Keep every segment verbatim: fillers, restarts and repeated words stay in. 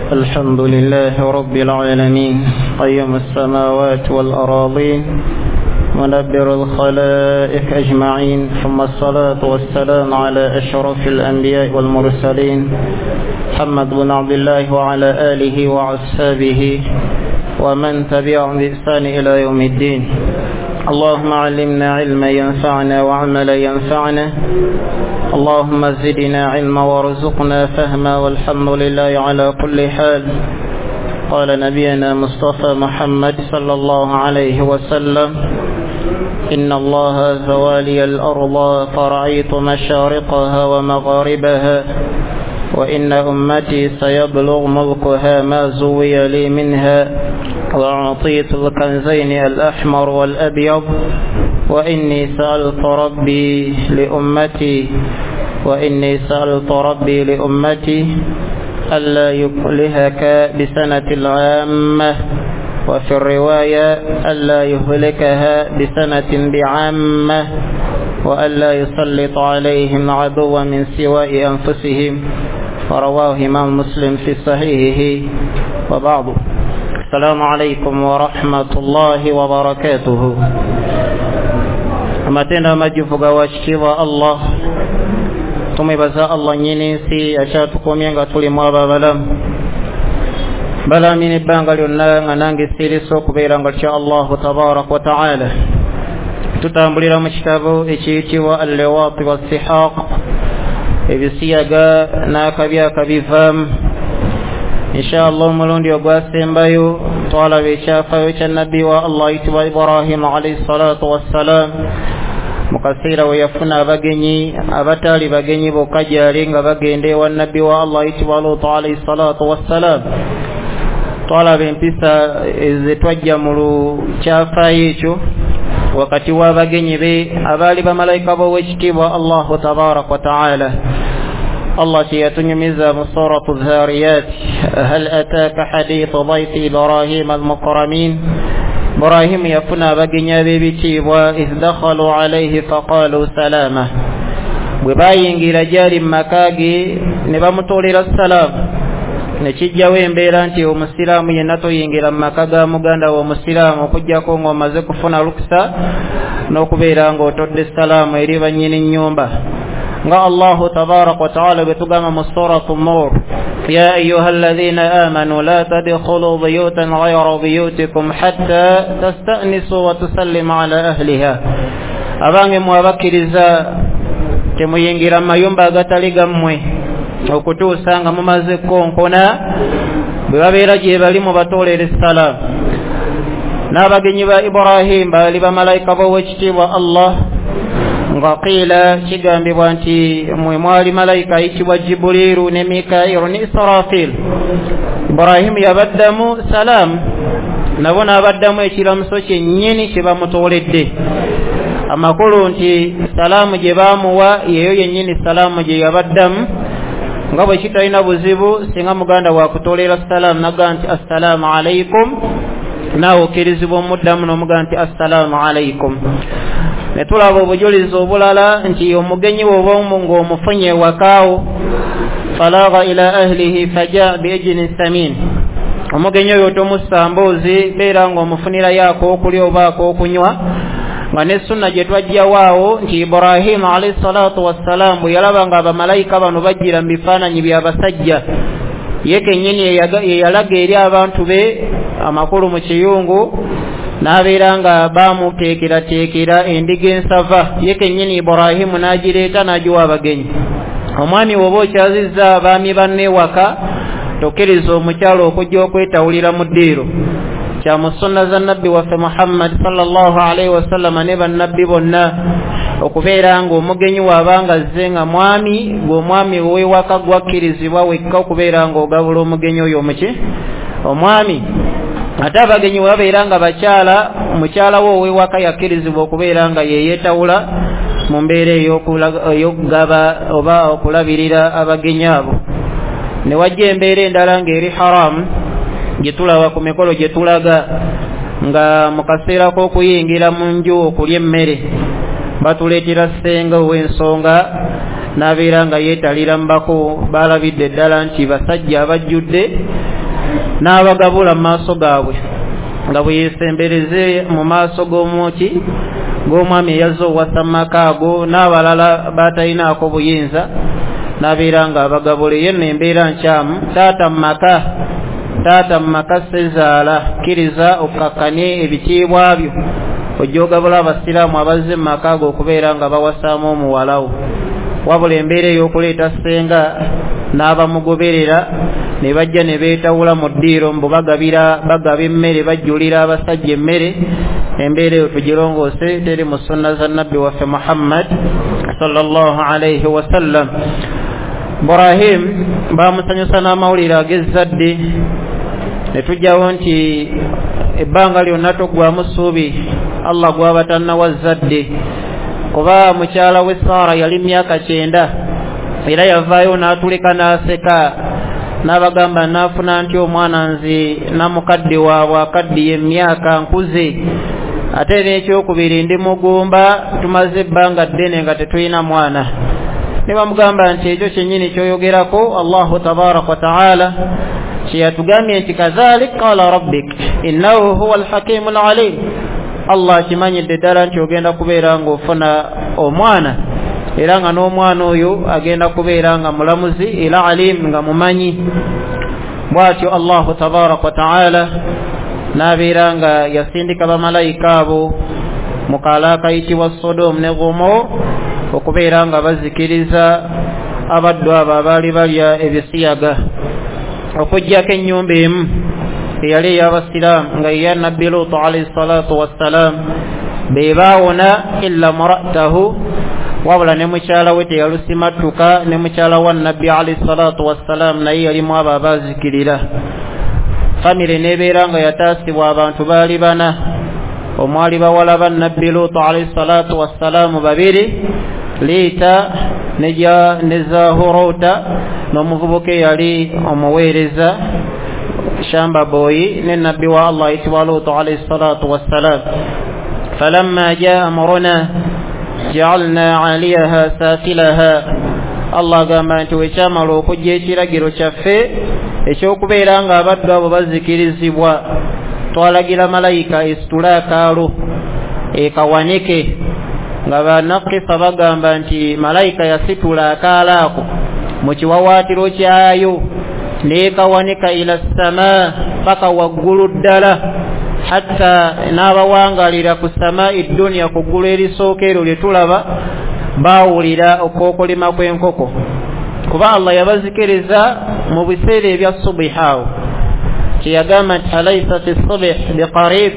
الحمد لله رب العالمين قيم السماوات والأراضين مدبر الخلائق أجمعين ثم الصلاة والسلام على أشرف الأنبياء والمرسلين محمد بن عبد الله وعلى آله وأصحابه ومن تبعهم بإحسان إلى يوم الدين. اللهم علمنا علما ينفعنا وعملا ينفعنا، اللهم زدنا علما وارزقنا فهما، والحمد لله على كل حال. قال نبينا مصطفى محمد صلى الله عليه وسلم: إن الله زوالي الأرض فرأيت مشارقها ومغاربها، وإن أمتي سيبلغ ملكها ما زوي لي منها، وأعطيت الكنزين الأحمر والأبيض، وإني سألت ربي لأمتي وإني سألت ربي لأمتي ألا يهلكك بسنة العامة، وفي الرواية ألا يهلكها بسنة بعامة، وألا يسلط عليهم عدوا من سواء أنفسهم. رواه إمام مسلم في صحيحه. وبعض. السلام عليكم ورحمة الله وبركاته. amatenda majufuga washikiwa Allah tumebaza Allah nyini si achatukomya nga tuli mwaba balamu balamini banga lyonna nga nange siriso kubeera nga kya Allah tabarak wa ta'ala. Tutambulira mu kitabo ekiyitibwa al-liwaat was-sihaq, ebisiyaga n'akabya kabivaamu. Inshallah mulundi ogwasembayo twalaba ekyafayo kya nabbi wa Allah yitibwa Ibrahim alayhi salatu wassalam, mukaseera we yafuna abagenyi abataali bagenyi bokka gyali nga bagenda ewa nabbi wa Allah yitibwa Lut alayhi salatu wassalam. Twalaba empisa ezetwajja mu kyafayo ekyo wakati w'abagenyi be abaali bamalayika b'owekitiibwa Allahu tabarak wa ta'ala. Allah kiyatunyumiza mu suratu Dhariyat: hal ataaka hadithu dayfi Ibrahim al-mukramin. Ibrahim yafuna abagenyi ab'ebitiibwa idh dakhalu alayhi faqalu salama. bwe bayingira gyali mu maka ge ne bamutoolera salaamu, nekijjawo embeera nti omusiraamu yenna toyingira mu maka ga muganda w'omusiraamu okuggyako ng'omaze kufuna lukisa n'okubeera ng'otodde salaamu eri bannyini nnyumba. nga Allahu tabarak wa ta'ala bwe tugamba mu suratu Nur: ya ayyuha alladhina amanu la tadkhulu buyutan ghayra buyutikum hatta tasta'nisu wa tusallimu ala ahliha. abange mwe abakkiriza temuyingira mu mayumba agatali gammwe okutuusa nga mumaze konkona, bwe babeera gye bali mubatoolere salaamu. n'abagenyi ba Ibrahim baali bamalayika b'owekitiibwa Allah, nga qiila kigambibwa nti mwe mwali malayika ayitibwa Jibuliru ne Mikairu ne Israfil. Ibrahim yabaddamu salaamu, nabo n'abaddamu ekiramuso kyennyini kye bamutooledde. Amakulu nti salaamu gye baamuwa yeeyo yennyini salaamu gye yabaddamu, nga bwe kitalina buzibu singa muganda wakutoolera salaamu naga nti assalaamu alaykum, naawe okkirizibwa omuddamu n'omuga nti assalaamu alaykum. ne tulaba obujulizi obulala nti omugenyi bw'oba ng'omufunye wakaawo falagha ila ahlihi faja biijnin samin. omugenyi oyo tomussa mboozi, beera ng'omufunira yaako okulya oba ak'okunywa. nga ne sunna gye twajjawaawo nti Ibrahim alayhi salatu wassalam bwe yalaba nga abamalayika bano bajjira mu bifaananyi by'abasajja, ye kennyini ye yalaga eri abantu be amakulu mu kiyungu, n'abeera nga baamuteekerateekera endiga ensava. ye kennyini Ibrahim n'agireeta n'agiwa abagenyi. omwami woba okyazizza abaami banne waka, tokkiriza omukyalo okujja okwetawulira mu ddiiro. kya mu sunna za nabbi waffe Muhammad sallallahu alayhi wa sallam ne bannabbi bonna okubeera ng'omugenyi waabanga azze nga mwami, gw'omwami ow'ewaka gwakkirizibwa wekka okubeera ng'ogabula omugenyi oyo omuki omwami. ate abagenyi wabeera nga bakyala, mukyala wo ow'ewaka yakkirizibwa okubeera nga yeyeetawula mu mbeera ey'okugaba oba okulabirira abagenyi abo. ne wajja embeera endala ng'eri haramu gye tulaba ku mikolo gye tulaga, nga mu kaseera k'okuyingira mu nju okulya emmere batuleetera ssenga ow'ensonga n'abeera nga yeetalira mbako. baalabidde ddala nti basajja abajjudde n'abagabula mu maaso gaabwe nga bwe yeesembereze mu maaso g'omwoki g'omwami eyazze owasa mu maka ago n'abalala batalinaako buyinza n'abeera nga abagabula. yenno embeera nkyamu. taata mu maka taata mu maka sezaala kkiriza okukakkanya ebitiibwa byo ojja ogabula abasiraamu abazze mu maka ago okubeera nga bawasaamu omuwalawo. wabula embeera ey'okuleeta ssenga n'abamugoberera ne bajja ne beetawula mu ddiiro mbu bagabira bagaba emmere bajjulira abasajja emmere, embeera eyo tugirongoose teri mu sunna za nabbi waffe Muhammad sallallahu alayhi wasallam. Ibrahim bamusanyusa n'amawulire ag'ezzadde ne tujjawo nti ebbanga lyonna toggwamu ssuubi Allah gwaba tannawa zzadde, kuba mukyala we Saara yali myaka kyenda era yavaayo n'atulika n'aseka n'abagamba naafuna nti omwana nzi namukadde waabwe akaddiye emyaka nkuze, ate n'ekyokubiri ndi mugumba tumaze ebbanga ddene nga tetulina mwana. ne bamugamba nti ekyo kyennyini kyoyogerako Allahu tabaraka wa taala kyeyatugambye nti kazalik qala rabbik innahu huwa alhakimu alalim. Allah kimanyidde ddala nti ogenda kubeera ng'ofuna omwana era nga n'omwana oyo agenda kubeera nga mulamuzi era alim nga mumanyi. bw'atyo Allahu tabaraka wa taala n'abeera nga yasindika bamalayika abo mu kaala akayitibwa Sodomu ne Gomora okubeera nga bazikiriza abaddu abo abaali balya ebisiyaga, okuggyako ennyumba emu eyali ey'abasiraamu nga eya nabbi Luutu alayhi salaatu wassalaam be baawona illa mar'atahu, wabula ne mukyala we teyalusimattuka, ne mukyala wa nabbi alayhi salaatu wassalaam naye yalimu abo abaazikirira. famire n'ebeera nga yataasibwa abantu baali bana, omwali bawala ba nabbi Luutu alayhi salaatu wassalaam babiri, Liita ne Zahuruuta n'omuvubuka eyali omuweereza shamba boyi ne nabbi wa Allah ayitibwa Luutu alayhi salaatu wassalaam. falamma jaa amruna ja'alna 'aliyaha safilaha, Allah agamba nti wekyamala okujja ekiragiro kyaffe ekyokubeera nga abaddu abo bazikirizibwa, twalagira malayika esitule akaalo ekawanike, nga banakisa bagamba nti malayika yasitula akaalo ako mu kiwawaatiro kyayo neekawanika ila samaa paka waggulu ddala, hatta n'abawangalira ku samaa'i dunya ku ggulu erisooka eryo lye tulaba baawulira okwokolima kw'enkoko, kuba Allah yabazikiriza mu biseera ebya subihaawo kyeyagamba nti alaysati subih biqarib,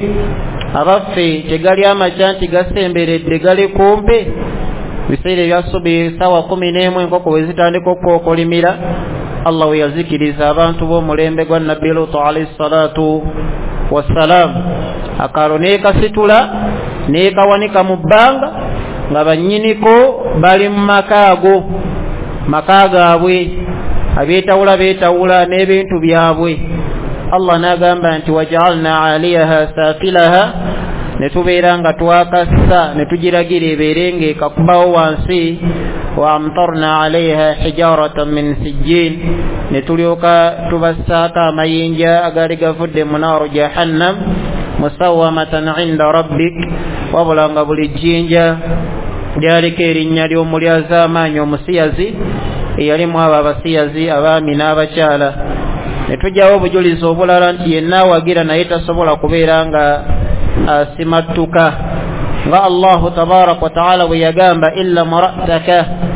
abaffe tegali amakya nti gasemberedde gali kumpe. biseera ebya subi sawa kumi n'emu enkoko we zitandika okwokolimira, Allah we yazikiriza abantu b'omulembe gwa nabbi Luutu alayhi salaatu wassalaam. akaalo neekasitula neekawanika mu bbanga nga bannyiniko bali mu maka ago, maka gaabwe abeetawula beetawula n'ebintu byabwe. Allah n'agamba nti waja'alna 'aliyaha safilaha, ne tubeera nga twakassa ne tugiragira ebeere ng'ekakubawo wansi, wa amtarna 'alayha hijaratan min sijjin, ne tulyoka tubassaako amayinja agali gavudde mu naaru jahannam, musawwamatan 'inda rabbik, wabula nga buli jjinja lyaliko erinnya ly'omulyazaamaanyi omusiyazi eyalimu abo abasiyazi abaami n'abakyala. ne tujjawo obujulizi obulala nti yenna awagira naye tasobola kubeera nga asimattuka, nga Allahu tabaraka wa taala bwe yagamba illa mar'ataka,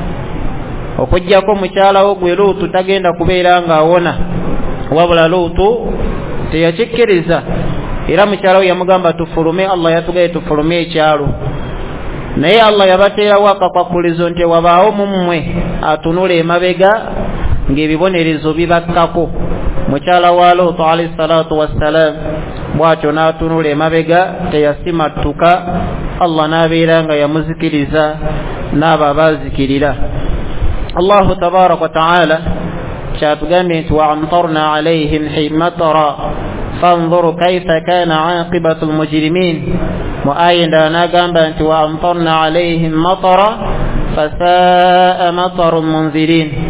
okuggyako mukyalawo gwe Luutu tagenda kubeera nga awona, wabula Luutu teyakikkiriza era mukyalawo yamugamba tufulume. Allah yatugaye tufulume ekyalo, naye Allah yabateerawo akakwakulizo nti wabaawo mu mmwe atunula emabega ng'ebibonerezo bibakkako. mukyala wa Luutu alayhi salaatu wassalaam bw'atyo n'atunula emabega teyasimattuka, Allah n'abeera nga yamuzikiriza n'abo abaazikirira. Allahu tabaraka wa taala kyatugambye nti wa amtarna alayhim matara fanzur kayfa kana 'aqibatu almujrimin. mu aya endala n'agamba nti wa amtarna alayhim matara fasaa mataru munzirin,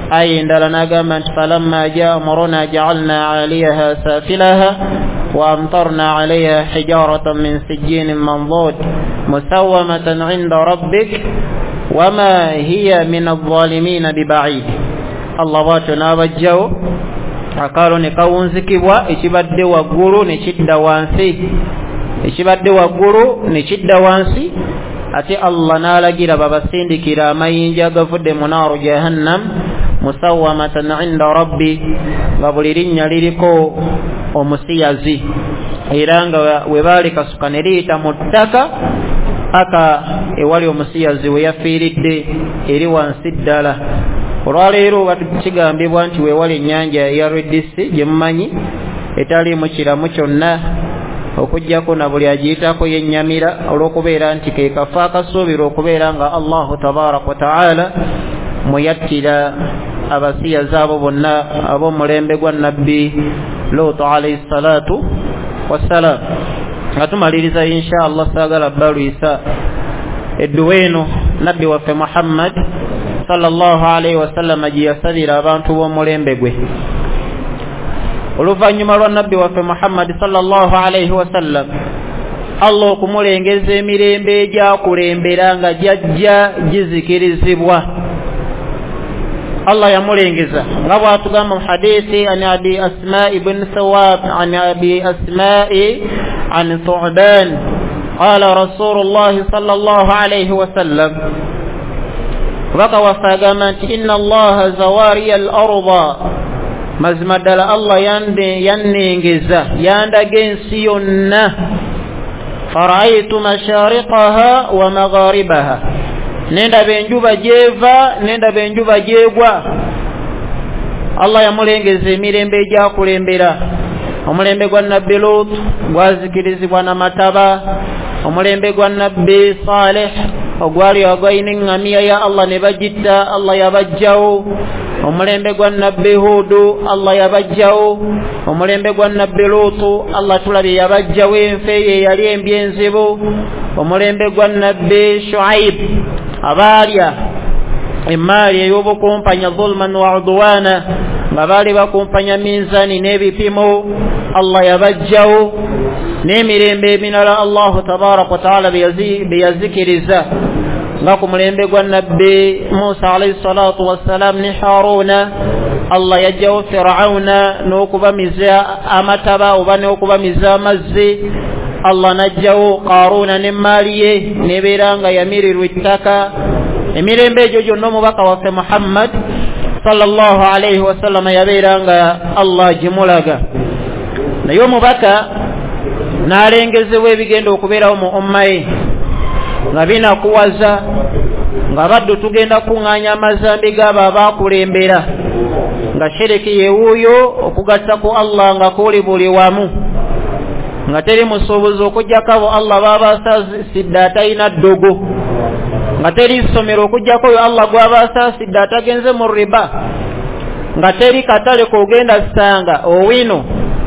أي إندلنا قامت فلما جاء أمرنا جعلنا عليها سافلها وأمطرنا عليها حجارة من سجين منضود مسومة عند ربك وما هي من الظالمين ببعيد. الله باتنا بجاو قالوا نكونزكبوا إشباد وقروا نشد وانسي إشباد وقروا نشد وانسي أتي الله نالا جيرا بابا سيندي كيرا ما ينجا غفد منار جهنم مسومة عند ربي غبولين يليكو ومسيازي إيرانغا وبالك سكانريتا متكا aka ewali omusiyazi we yafiiridde eri wansi ddala. Olwaleero batukigambibwa nti weewali ennyanja ya Red Sea gye mumanyi etaliimu kiramu kyonna okujjako na buli agiyitako yennyamira olw'okubeera nti ke kafa akasuubirwa okubeera nga Allahu tabaaraka wa ta'ala muyattira abasiyazi abo bonna ab'omulembe gwa nabbi Luutu alayhi salaatu wassalaam. Atumaliriza insha Allah sagala balwisa edduweeno nabbi waffe Muhammad sallallahu alayhi wasallam ajiyasabira abantu b'omulembe gwe. Oluvannyuma lwa nabbi waffe Muhammad sallallahu alayhi wasallam Allah okumulengeza emirembe egyakulembera nga jajja gizikirizibwa. Allah yamulengeza nga bw'atugamba mu hadithi an abi Asma ibn Thawab an abi Asma an Thu'ban qala Rasulullah sallallahu alayhi wasallam waka wafagama inna Allah zawari al-arda mazmadala Allah yande yannengeza yandaga ensi yonna faraitu mashariqaha wa magharibaha nenda benjuba jeva nenda benjuba jegwa. Allah yamulengeza emirembe egyakulembera omulembe gwa nabbi Lut gwazikirizibwa n'amataba, omulembe gwa nabbi Salih ogwali agayina eŋŋamiya ya Allah ne bagitta Allah yabajjawo, omulembe gwa nabbi Hudu Allah yabajjawo, omulembe gwa nabbi Lutu Allah tulabye yabajjawo enfe ye yali embi enzibu, omulembe gwa nabbi Shuaib abalya emaali ey'obukumpanya zulman wa udwana nga baali bakumpanya minzani n'ebipimo Allah yabajjawo, n'emirembe emirala Allahu tabaaraka wa ta'ala beyazikiriza nga ku mulembe gwa nabbi Musa alayhi salatu wassalaam ne Haruna Allah yajjawo Fir'auna n'okubamiza amataba oba n'okubamiza amazzi. Allah najjawo Qaruna n'emmaali ye n'ebeera nga yamirirwa ettaka. Emirembe egyo gyonna omubaka waffe Muhammad sallallahu alayhi wasallam yabeera nga Allah gimulaga. Naye omubaka n'alengezebwa ebigenda okubeerawo mu umma ye nga binakuwaza nga baddu tugenda kuŋŋaanya amazambi g'abo abaakulembera nga shiriki yewuuyo okugatta ku Allah nga kuli buli wamu nga teri musuubuzi okujjako abo Allah baabasaasidde atalina ddogo, nga teri ssomero okujjako oyo Allah gw'abasaasidde atagenze mu riba, nga teri katale kogenda ssanga owino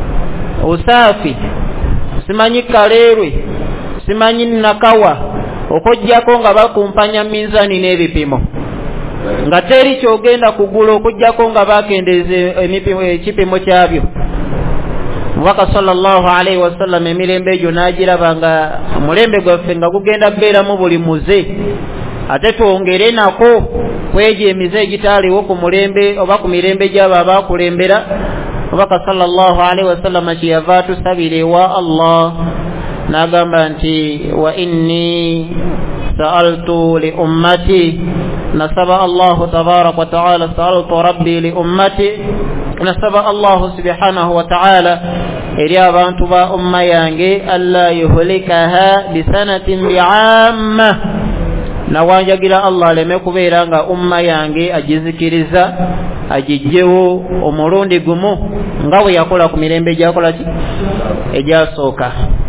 usaafi simanyi kaleerwe simanyi nakawa okujjako nga bakumpanya minzani n'ebipimo, nga teri kyogenda kugula okujjako nga bakendeeze ekipimo kyabyo. Mubaka sallallahu alayhi wasallam emirembe egyo n'agiraba nga omulembe gwaffe nga gugenda kubeeramu buli muze, ate twongere nako kwegyo emize egitaaliwo ku mulembe oba ku mirembe gy'abo abaakulembera. Mubaka sallallahu alayhi wasallam kyeyava atusabira ewa Allah n'agamba nti wa inni sa'altu li ummati, nasaba Allahu tabaaraka wa ta'ala sa'altu rabbi li ummati, nasaba Allahu subhanahu wa ta'ala eri abantu ba umma yange alla yuhlikaha bisanatin bi'amma, nawanjagira Allah aleme kubeera nga umma yange agizikiriza agijjewo omulundi gumu nga bwe yakola ku mirembe gyakola ki egyasooka.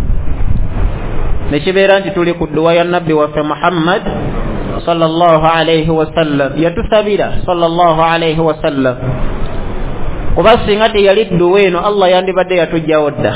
Nekibeera nti tuli ku dduwa ya nabbi waffe Muhammad sallallahu alayhi wasallam yatusabira sallallahu alayhi wasallam, kuba singa teyali dduwa eno Allah yandibadde yatujjawo dda.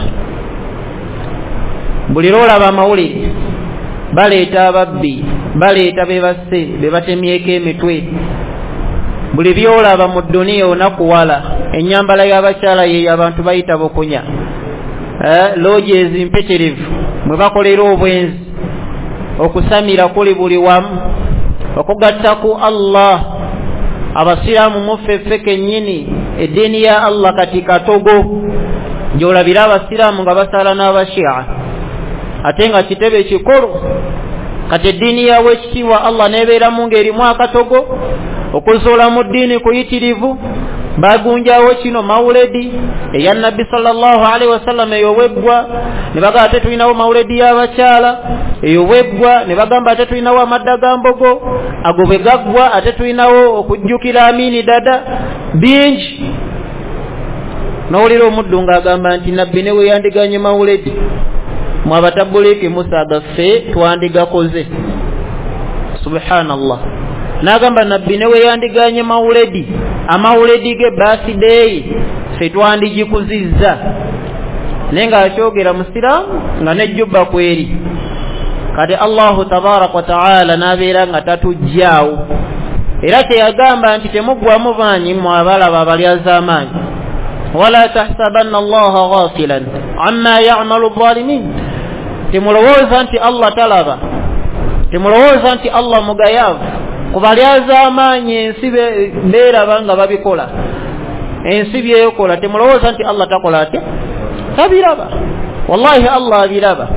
Buli lwolaba amawulire baleeta ababbi, baleeta be basse be batemyeko emitwe, buli byolaba mu dunia onakuwala. Ennyambala y'abakyala ye abantu bayita bukunya, eh, lodges impeterive mwe bakolera obwenzi, okusamira kuli buli wamu, okugatta ku Allah. Abasiraamu muffeffe kennyini eddiini ya Allah kati katogo, gy'olabira abasiraamu nga basala n'abashia ate nga kitebe kikulu. Kati eddiini yawe ekitiibwa Allah nebeera mu ng'erimu akatogo, okuzuula mu ddiini kuyitirivu. Bagunjawo kino mawuledi eya Nabbi sallallahu alaihi wasallam eyowebbwa, ne bagamba ate tulinawo mawuledi y'abakyala eyowebbwa, ne bagamba ate tulinawo amadda ga mbogo ago bwe gaggwa, ate tulinawo okujjukira Amini Dada, bingi. N'owulira omuddu ng'agamba nti Nabbi ne we yandiganye mawuledi, mu abatabuliki Musa gaffe twandigakoze. Subhanallah. N'agamba Nabbi ne we yandiganye mawuledi, amawuledi ge birthday ffe twandigikuzizza. Naye nga akyogera musiraamu nga nejjubba kweri. Kati Allahu tabaaraka wa ta'ala n'abeera nga tatujjaawo, era teyagamba nti temuggwamu baanyi mu abalaba abalyaz'amaanyi. Wala tahsabanna Allaha ghafilan amma ya'malu adh-dhalimin. Temulowooza nti Allah talaba, temulowooza nti Allah mugayaavu kubalyazaamaanyi ensi beeraba nga babikola, ensi byekola. Temulowooza nti Allah takola ate, tabiraba. Wallahi Allah abiraba,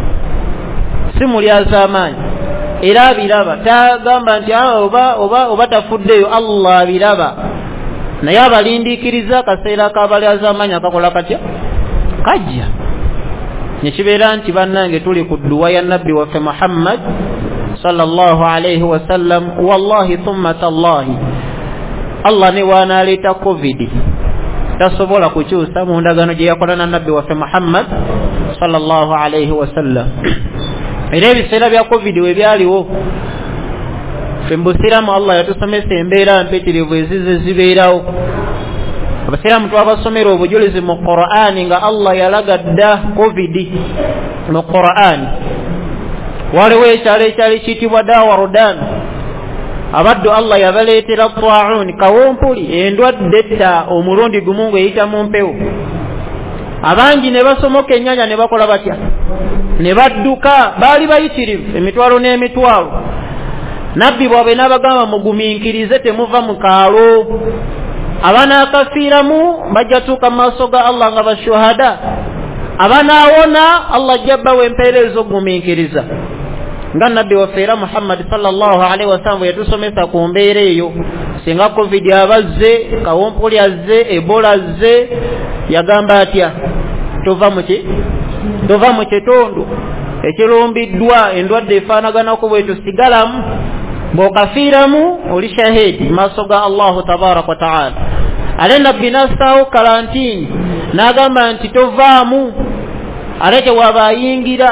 si mulyazaamaanyi, era abiraba. Tagamba nti oba oba oba tafuddeyo, Allah abiraba. Naye abalindiikiriza akaseera k'abalyazaamaanyi akakola katya kajja. Nekibeera nti bannange tuli ku dduwa ya Nabbi waffe Muhammad sallallahu alayhi wa sallam. Wallahi thumma tallahi, Allah ne waanaleeta covid tasobola kukyusa mu ndagaano gye yakola na Nabbi waffe Muhammad sallallahu alayhi wa sallam. Era ebiseera bya covid we byaliwo, ffe mbusiramu Allah yatusomesa embeera mpitirivu ezize zibeerawo. Abasiraamu twabasomera obujulizi mu Qur'ani nga Allah yalaga dda covid mu Qur'ani. Waliwo ekyalo ekyali kiyitibwa Dawarudan, abaddu Allah yabaleetera ta'un, kawumpuli, endwadde etta omulundi gumu ng'eyita mu mpewo. Abangi ne basomoka ennyanja ne bakola batya, ne badduka. Baali bayitirivu emitwalo n'emitwalo. Nabbi bw'abe n'abagamba mugumiikirize temuva mu kaalo. Abanaakafiiramu bajja tuuka mu maaso ga Allah nga bashuhada. Abanaawona Allah jabbawo empeereza okugumiikiriza. Nga Nabbi waffe era Muhammad sallallahu alaihi wasallam yatusomesa ku mbeera eyo. Singa covid abazze, kawumpuli azze, Ebola azze, yagamba atya? Tova mu ki? Tova mu kitundu ekirumbiddwa endwadde efaanaganako bwetyo, sigalamu. Bw'okafiiramu oli shahidi maaso ga Allahu tabaaraka wa ta'ala. Ale Nabbi n'assaawo kalantiini n'agamba nti tovaamu. Ale tewaba ayingira,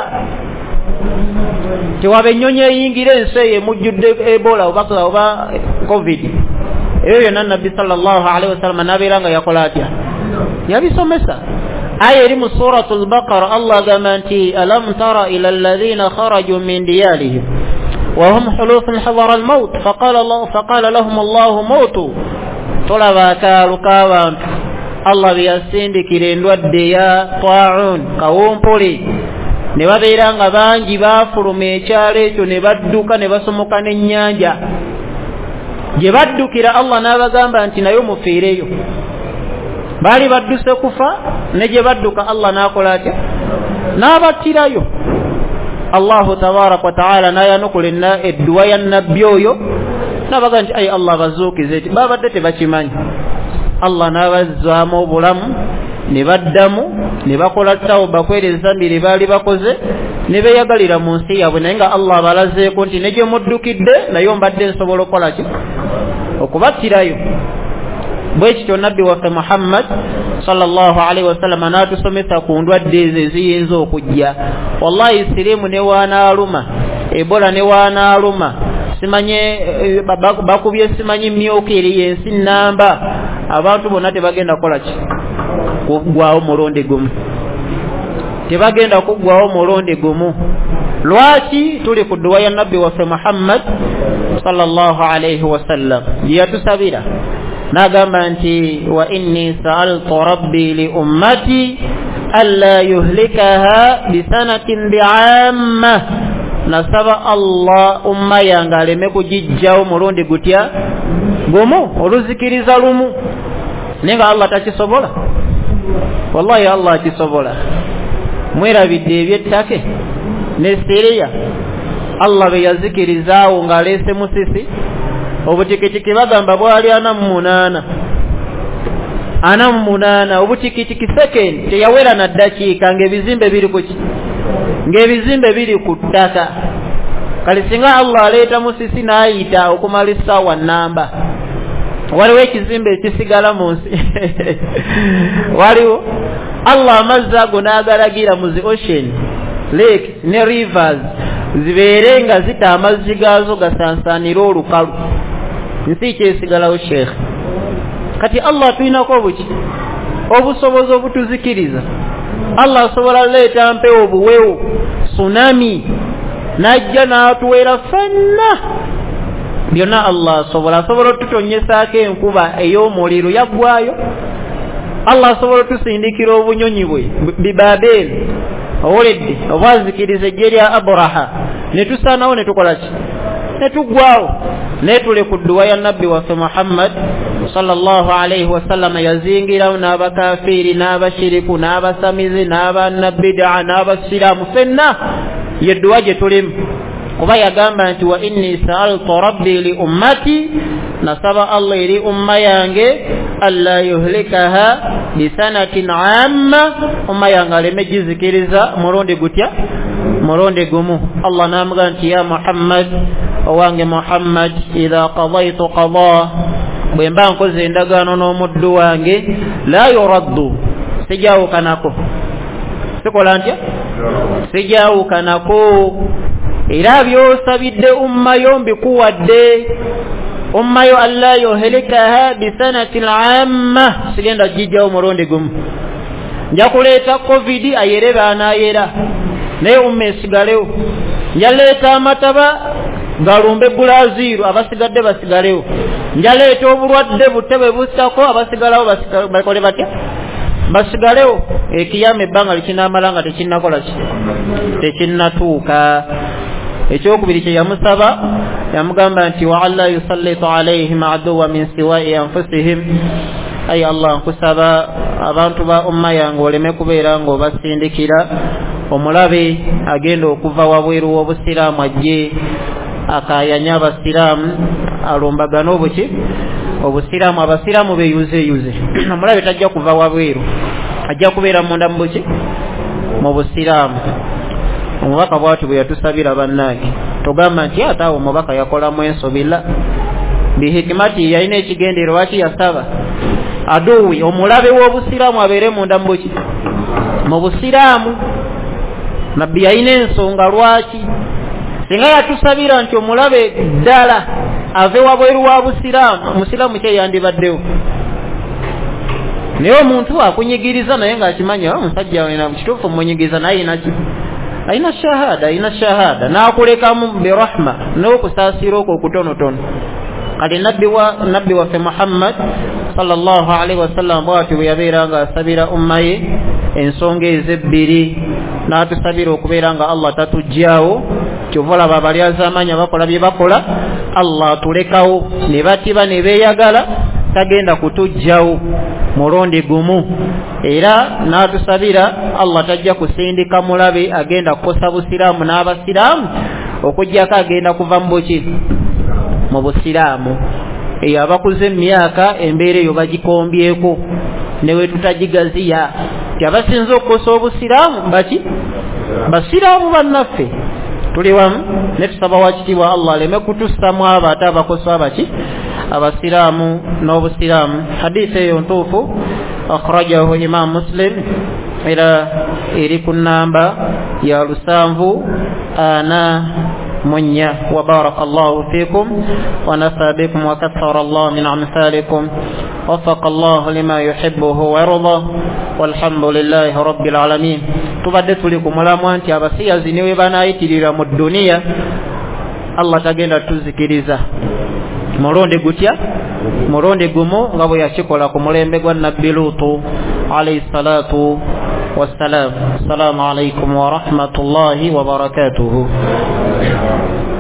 tewaba ennyonyi eyingira ensi eyo emujjudde Ebola oba oba covid. Eyo yonna Nabbi sallallahu alaihi wasallam n'abeera nga yakola atya? Yabisomesa. Aya eri mu suratul Baqara, Allah agamba nti alam tara ila alladhina kharaju min diyarihim وهم حلوف حضر الموت فقال الله فقال لهم الله موتوا. Tolaba akaalu k'abantu Allah beyasindikira endwadde ya ta'un, kawumpuli, ne babeera nga bangi baafuluma ekyalo ekyo ne badduka ne basomoka n'ennyanja. Gye baddukira Allah n'abagamba nti nayo mufiireyo. Baali badduse kufa, ne gye badduka Allah n'akola atya? N'abattirayo. Allahu tabaaraka wa ta'ala n'ayanukula edduwa ya Nabbi oyo n'abaga nti ayi Allah bazuukize eti babadde tebakimanyi. Allah n'abazzaamu obulamu ne baddamu ne bakola tawba kwereza mbiri baali bakoze ne beeyagalira mu nsi yaabwe. Naye nga Allah balazeeko nti ne gye muddukidde nayo mbadde nsobola okukola ki? Okubattirayo. Bwe kityo Nabbi waffe Muhammad sallallahu alaihi wasallam n'atusomesa ku ndwadde ezo eziyinza okujja. Wallahi sirimu ne waanaaluma, Ebola ne waanaaluma, simanye bakubye simanyi mmyuka eri yensi nnamba, abantu bonna tebagenda kukola ki? Kuggwawo mulundi gumu. Tebagenda kuggwawo mulundi gumu. lwaki tuli ku dduwa ya nabbi waffe Muhammad sallallahu alayhi wasallam yatusabira nagamba nti wa inni sa'altu rabbi li ummati alla yuhlikaha bisanatin bi'amma nasaba Allah umma yange aleme kugijjawo mulundi gutya gumu oluzikiriza lumu nenga Allah takisobola wallahi Allah akisobola mwerabidde ebyettake ne Syria Allah be yazikirizawo ng'aleese musisi obutikitiki bagamba bwali ana munana ana munana obutikitiki second teyawera na dakiika ng'ebizimbe biri ku ki ng'ebizimbe biri ku ttaka kale singa Allah aleeta musisi n'ayita okumalisa wa namba waliwo ekizimbe ekisigala mu nsi waliwo Allah amazzi ago n'agalagira mu zi ocean lakes ne rivers zibeere nga zita amazzi gaazo gasansaanira olukalu nsi kyesigalawo sheikh kati Allah tulinako obuki obusobozi obutuzikiriza Allah asobola leeta mpewo obuwewo tsunami najja n'atuweera fenna byonna Allah asobola asobola otutonyesaako enkuba ey'omuliro yaggwayo Allah asobola otusindikira obunyonyi bwe bibabeeli owoledde obwazikiriza ejje lya Abraha ne tusaanawo ne tukola ki ne tuggwawo ne tule ku dduwa ya nabbi waffe Muhammad sallallahu alayhi wasallam yazingirawo n'abakafiiri n'abashiriku n'abasamizi n'abannabbidaa n'abasiraamu fenna ye dduwa gye tulimu kuba yagamba nti wa inni sa'altu rabbi li ummati nasaba Allah eri umma yange alla yuhlikaha bisanatin amma umma yange aleme gizikiriza mulundi gutya mulundi gumu Allah namuga nti ya Muhammad owange Muhammad idha qadaytu qada bwe mba nkoze endagaano n'omuddu wange la yuraddu sijawukanako sikola ntya sijawukanako era byosabidde umma yo mbikuwadde umma yo alla yuhlikaha bisanatin amma sigenda jijjawo mulundi gumu nja kuleeta covid ayere baanayera naye umma esigalewo njaleeta amataba galumbe Brazil abasigadde basigalewo njaleeta obulwadde butebe busako abasigalawo bakole batya basigalewo ekiyama ebbanga likinamala nga tekinnakola ki tekinnatuuka ekyokubiri kye yamusaba yamugamba nti wa alla yusallitu alayhim aduwa min siwai anfusihim ay Allah nkusaba abantu ba umma yange oleme kubeera ng'obasindikira omulabe agenda okuva wabweru w'obusiraamu ajje akayanya abasiraamu alumbagana obuki obusiraamu abasiraamu beyuzeyuze omulabe tajja kuva wabweru ajja kubeera munda mu buki mu busiraamu omubaka bwatu bwe yatusabira bannange tugamba nti ate awo omubaka yakolamu ensobila bihikimati yalina ekigendero lwaki yasaba aduwi omulabe w'obusiraamu abeere munda mu buki mu busiraamu nabbi yalina ensonga lwaki singa yatusabira nti omulabe ddala ave wabweru wa busiraamu musiraamu kye yandibaddewo naye omuntu akunyigiriza naye ng'akimanya omusajja wena kituufu munyigiriza naye inaki aina shahada aina shahada n'akulekamu birahma n'okusaasira okwo okutonotono kati nabbi wa nabbi waffe Muhammad sallallahu alaihi wasallam bw'atyo bwe yabeera ng'asabira umma ye ensonga ezebbiri n'atusabira okubeera nga Allah tatugjawo ky'ovalaba bali azamanya bakola bye bakola Allah atulekawo ne batiba ne beeyagala tagenda kutugjawo mulundi gumu era n'atusabira Allah tajja kusindika mulabe agenda kukosa busiraamu n'abasiraamu okujjako agenda kuva mu buki mu busiraamu eyo abakuze emyaka embeera eyo bagikombyeko newe tutagigaziya ti abasinza okukosa obusiraamu baki basiraamu bannaffe tuli wamu ne tusaba wakitiibwa Allah aleme kutussamu abo ate abakosa baki abasiraamu n'obusiraamu hadiisi eyo ntuufu akhrajahu Imam Muslim era eri ku nnamba ya lusanvu ana منيا وبارك الله فيكم ونفع بكم وكثر الله من أمثالكم وفق الله لما يحبه ويرضى والحمد لله رب العالمين. تبدت لكم ملاموانتي أبسيا زنيوي بنايتي لرم الدنيا الله تجينا تزكريزا muronde gutya muronde gumo ngabo yakikola ku mulembe gwa nabbi lutu alayhi salatu wassalam. Assalamu alaykum wa rahmatullahi wa barakatuh.